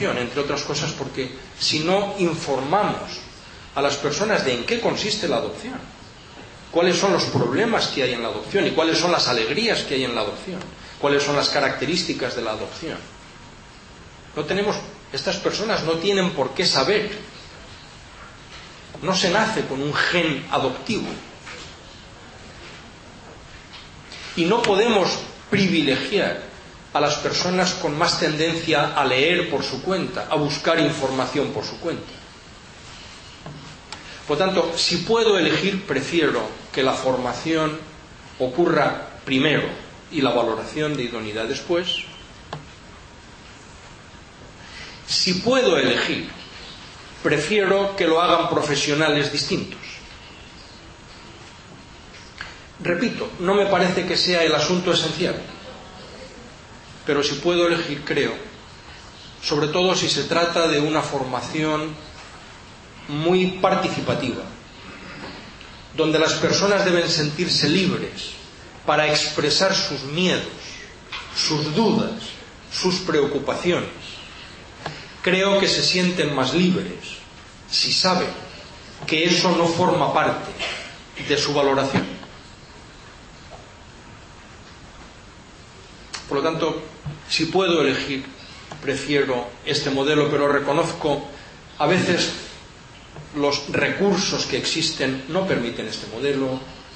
adopción, entre otras cosas porque si no informamos a las personas de en qué consiste la adopción, cuáles son los problemas que hay en la adopción y cuáles son las alegrías que hay en la adopción, cuáles son las características de la adopción. Estas personas no tienen por qué saber. No se nace con un gen adoptivo. Y no podemos privilegiar a las personas con más tendencia a leer por su cuenta, a buscar información por su cuenta. Por tanto, si puedo elegir, prefiero que la formación ocurra primero y la valoración de idoneidad después. Si puedo elegir, prefiero que lo hagan profesionales distintos. Repito, no me parece que sea el asunto esencial, pero si puedo elegir, creo, sobre todo si se trata de una formación muy participativa, donde las personas deben sentirse libres para expresar sus miedos, sus dudas, sus preocupaciones. Creo que se sienten más libres si saben que eso no forma parte de su valoración. Por lo tanto, si puedo elegir, prefiero este modelo, pero reconozco, a veces los recursos que existen no permiten este modelo.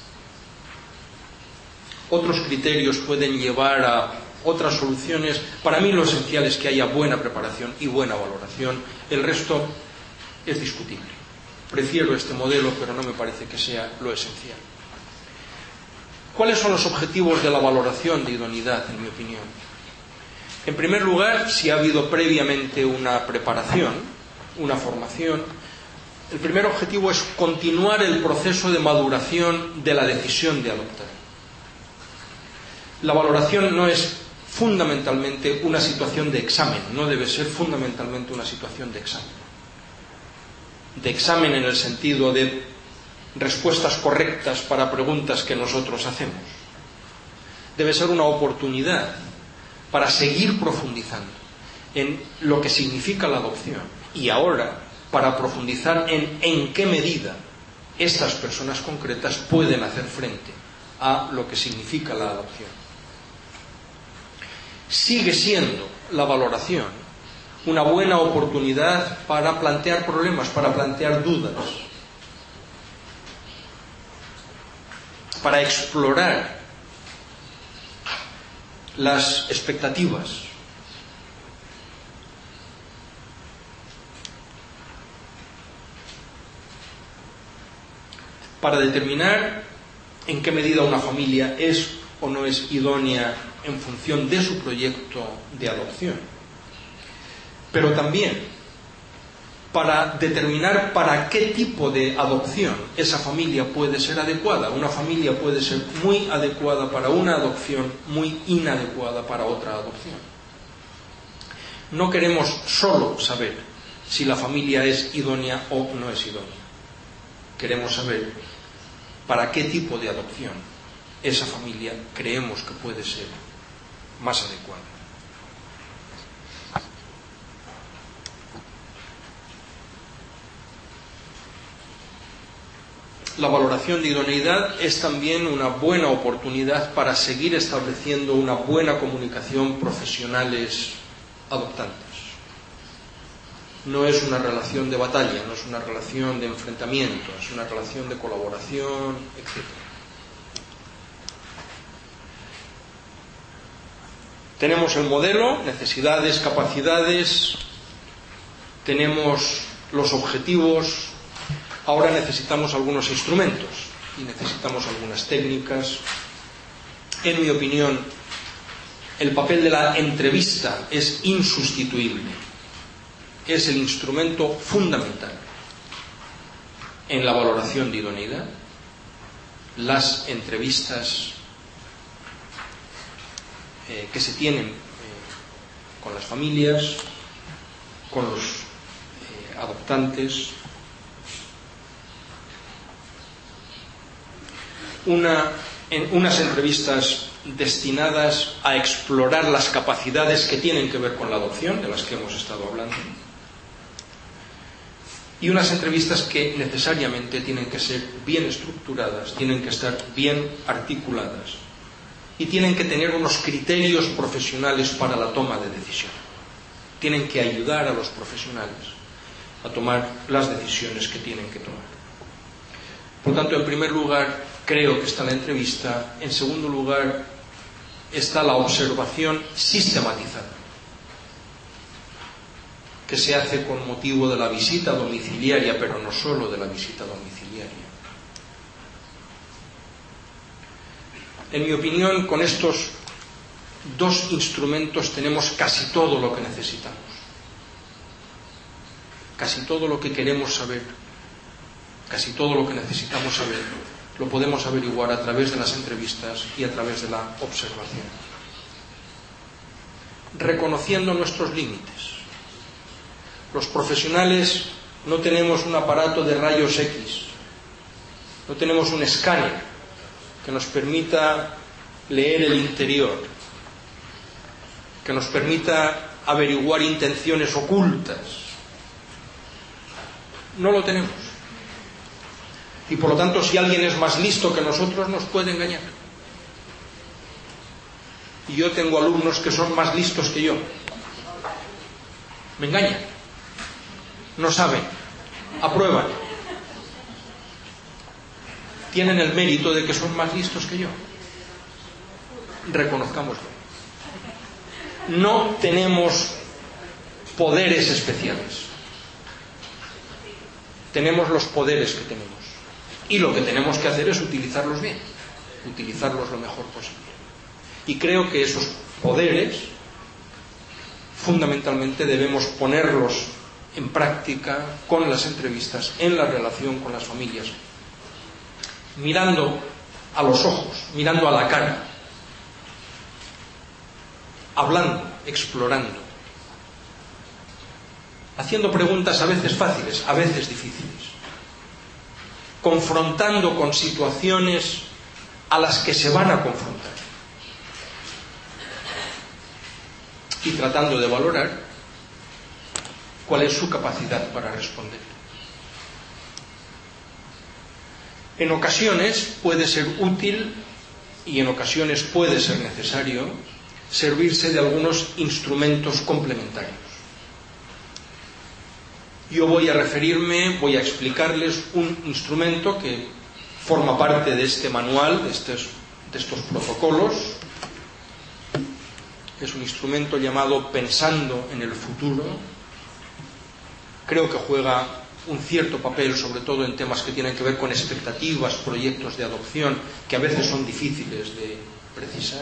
Otros criterios pueden llevar a otras soluciones. Para mí lo esencial es que haya buena preparación y buena valoración. El resto es discutible. Prefiero este modelo, pero no me parece que sea lo esencial. ¿Cuáles son los objetivos de la valoración de idoneidad, en mi opinión? En primer lugar, si ha habido previamente una preparación, una formación, el primer objetivo es continuar el proceso de maduración de la decisión de adoptar. La valoración no es fundamentalmente una situación de examen, no debe ser fundamentalmente una situación de examen. De examen en el sentido de respuestas correctas para preguntas que nosotros hacemos. Debe ser una oportunidad para seguir profundizando en lo que significa la adopción y ahora para profundizar en qué medida estas personas concretas pueden hacer frente a lo que significa la adopción. Sigue siendo la valoración una buena oportunidad para plantear problemas, para plantear dudas, para explorar las expectativas, para determinar en qué medida una familia es o no es idónea en función de su proyecto de adopción, pero también para determinar para qué tipo de adopción esa familia puede ser adecuada. Una familia puede ser muy adecuada para una adopción, muy inadecuada para otra adopción. No queremos solo saber si la familia es idónea o no es idónea. Queremos saber para qué tipo de adopción esa familia creemos que puede ser más adecuada. La valoración de idoneidad es también una buena oportunidad para seguir estableciendo una buena comunicación profesionales adoptantes. No es una relación de batalla, no es una relación de enfrentamiento, es una relación de colaboración, etc. Tenemos el modelo, necesidades, capacidades, tenemos los objetivos. Ahora necesitamos algunos instrumentos y necesitamos algunas técnicas. En mi opinión, el papel de la entrevista es insustituible. Es el instrumento fundamental en la valoración de idoneidad. Las entrevistas que se tienen con las familias, con los adoptantes. Una en unas entrevistas destinadas a explorar las capacidades que tienen que ver con la adopción, de las que hemos estado hablando, y unas entrevistas que necesariamente tienen que ser bien estructuradas, tienen que estar bien articuladas y tienen que tener unos criterios profesionales para la toma de decisión. Tienen que ayudar a los profesionales a tomar las decisiones que tienen que tomar. Por tanto, en primer lugar, creo que está la entrevista. En segundo lugar, está la observación sistematizada, que se hace con motivo de la visita domiciliaria, pero no solo de la visita domiciliaria. En mi opinión, con estos dos instrumentos tenemos casi todo lo que necesitamos. Casi todo lo que queremos saber, casi todo lo que necesitamos saber, lo podemos averiguar a través de las entrevistas y a través de la observación. Reconociendo nuestros límites. Los profesionales no tenemos un aparato de rayos X, no tenemos un escáner que nos permita leer el interior, que nos permita averiguar intenciones ocultas. No lo tenemos. Y por lo tanto, si alguien es más listo que nosotros, nos puede engañar. Y yo tengo alumnos que son más listos que yo. Me engañan. No saben. Aprueban. Tienen el mérito de que son más listos que yo. Reconozcámoslo. No tenemos poderes especiales. Tenemos los poderes que tenemos. Y lo que tenemos que hacer es utilizarlos bien, utilizarlos lo mejor posible. Y creo que esos poderes, fundamentalmente, debemos ponerlos en práctica con las entrevistas, en la relación con las familias, mirando a los ojos, mirando a la cara, hablando, explorando, haciendo preguntas a veces fáciles, a veces difíciles, confrontando con situaciones a las que se van a confrontar y tratando de valorar cuál es su capacidad para responder. En ocasiones puede ser útil y en ocasiones puede ser necesario servirse de algunos instrumentos complementarios. Yo voy a explicarles un instrumento que forma parte de este manual, de estos protocolos. Es un instrumento llamado Pensando en el Futuro. Creo que juega un cierto papel, sobre todo en temas que tienen que ver con expectativas, proyectos de adopción, que a veces son difíciles de precisar.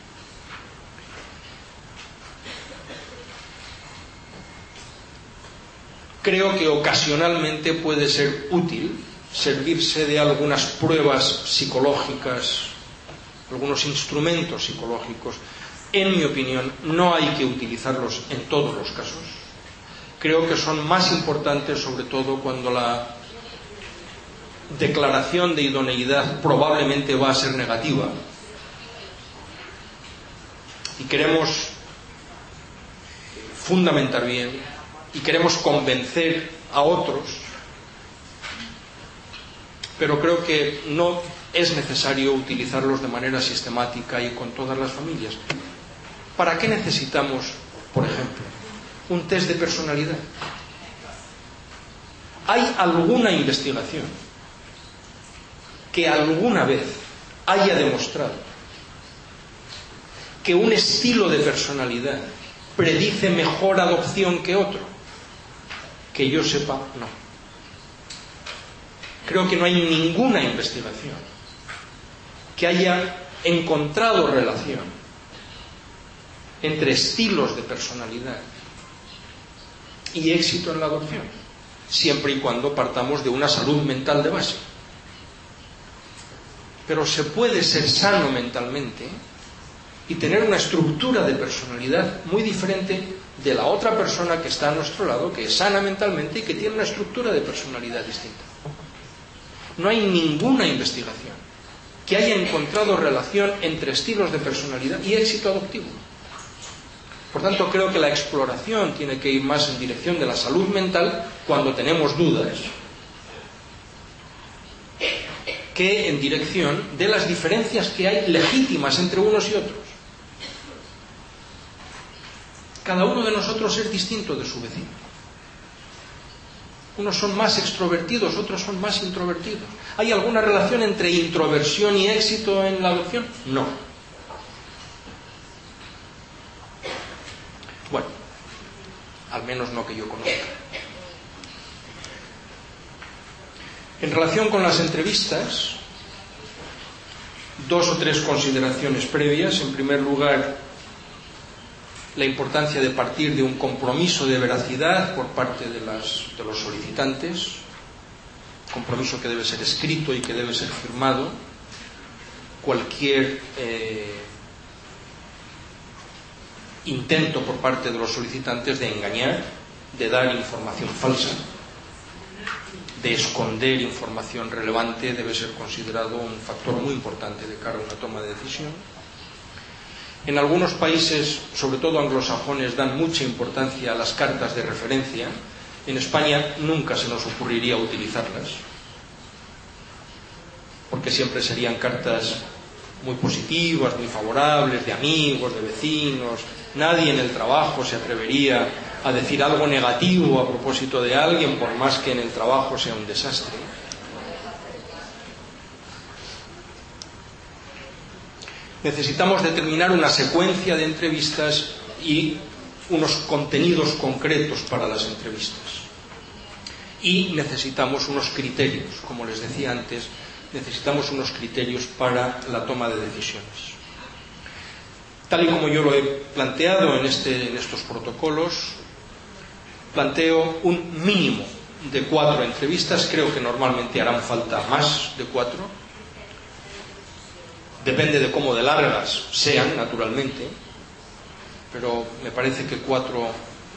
Creo que ocasionalmente puede ser útil servirse de algunas pruebas psicológicas, algunos instrumentos psicológicos. En mi opinión, no hay que utilizarlos en todos los casos. Creo que son más importantes, sobre todo cuando la declaración de idoneidad probablemente va a ser negativa y queremos fundamentar bien y queremos convencer a otros, pero creo que no es necesario utilizarlos de manera sistemática y con todas las familias. ¿Para qué necesitamos, por ejemplo, un test de personalidad? ¿Hay alguna investigación que alguna vez haya demostrado que un estilo de personalidad predice mejor adopción que otro? Que yo sepa, no. Creo que no hay ninguna investigación que haya encontrado relación entre estilos de personalidad y éxito en la adopción, siempre y cuando partamos de una salud mental de base. Pero se puede ser sano mentalmente y tener una estructura de personalidad muy diferente de la otra persona que está a nuestro lado, que es sana mentalmente y que tiene una estructura de personalidad distinta. No hay ninguna investigación que haya encontrado relación entre estilos de personalidad y éxito adoptivo. Por tanto, creo que la exploración tiene que ir más en dirección de la salud mental cuando tenemos dudas, que en dirección de las diferencias que hay legítimas entre unos y otros. Cada uno de nosotros es distinto de su vecino. Unos son más extrovertidos, otros son más introvertidos. ¿Hay alguna relación entre introversión y éxito en la adopción? No. Bueno, al menos no que yo conozca. En relación con las entrevistas, 2 o 3 consideraciones previas. En primer lugar, la importancia de partir de un compromiso de veracidad por parte de los solicitantes, compromiso que debe ser escrito y que debe ser firmado. Cualquier intento por parte de los solicitantes de engañar, de dar información falsa, de esconder información relevante debe ser considerado un factor muy importante de cara a una toma de decisión. En algunos países, sobre todo anglosajones, dan mucha importancia a las cartas de referencia. En España nunca se nos ocurriría utilizarlas, porque siempre serían cartas muy positivas, muy favorables, de amigos, de vecinos. Nadie en el trabajo se atrevería a decir algo negativo a propósito de alguien, por más que en el trabajo sea un desastre. Necesitamos determinar una secuencia de entrevistas y unos contenidos concretos para las entrevistas. Y necesitamos unos criterios, como les decía antes, necesitamos unos criterios para la toma de decisiones. Tal y como yo lo he planteado en estos protocolos, planteo un mínimo de 4 entrevistas. Creo que normalmente harán falta más de 4. Depende de cómo de largas sean, naturalmente, pero me parece que 4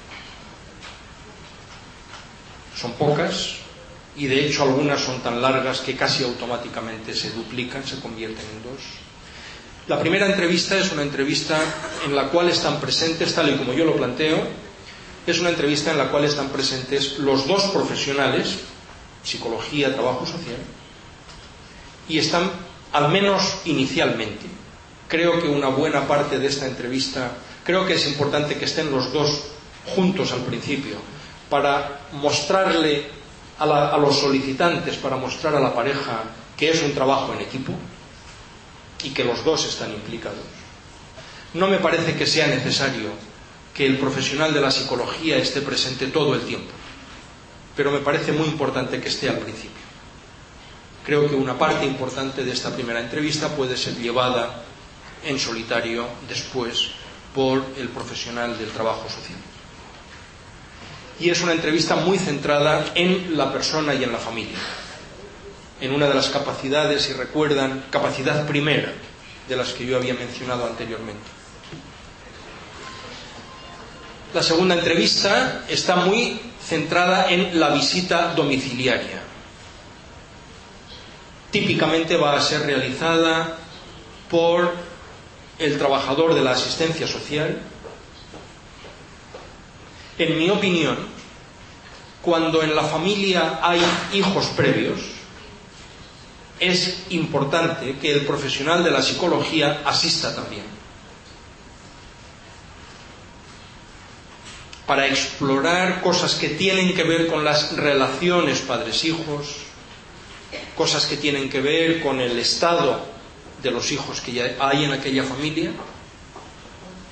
son pocas, y de hecho algunas son tan largas que casi automáticamente se duplican, se convierten en 2. La primera entrevista es una entrevista en la cual están presentes, tal y como yo lo planteo, es una entrevista en la cual están presentes los 2 profesionales, psicología, trabajo social, y están, al menos inicialmente, creo que una buena parte de esta entrevista, creo que es importante que estén los 2 juntos al principio, para mostrarle a los solicitantes, para mostrar a la pareja que es un trabajo en equipo y que los 2 están implicados. No me parece que sea necesario que el profesional de la psicología esté presente todo el tiempo, pero me parece muy importante que esté al principio. Creo que una parte importante de esta primera entrevista puede ser llevada en solitario después por el profesional del trabajo social. Y es una entrevista muy centrada en la persona y en la familia, en una de las capacidades, si recuerdan, capacidad primera de las que yo había mencionado anteriormente. La segunda entrevista está muy centrada en la visita domiciliaria. Típicamente va a ser realizada por el trabajador de la asistencia social. En mi opinión, cuando en la familia hay hijos previos, es importante que el profesional de la psicología asista también, para explorar cosas que tienen que ver con las relaciones padres-hijos, cosas que tienen que ver con el estado de los hijos que ya hay en aquella familia,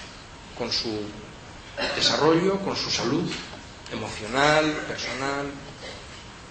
con su desarrollo, con su salud emocional, personal.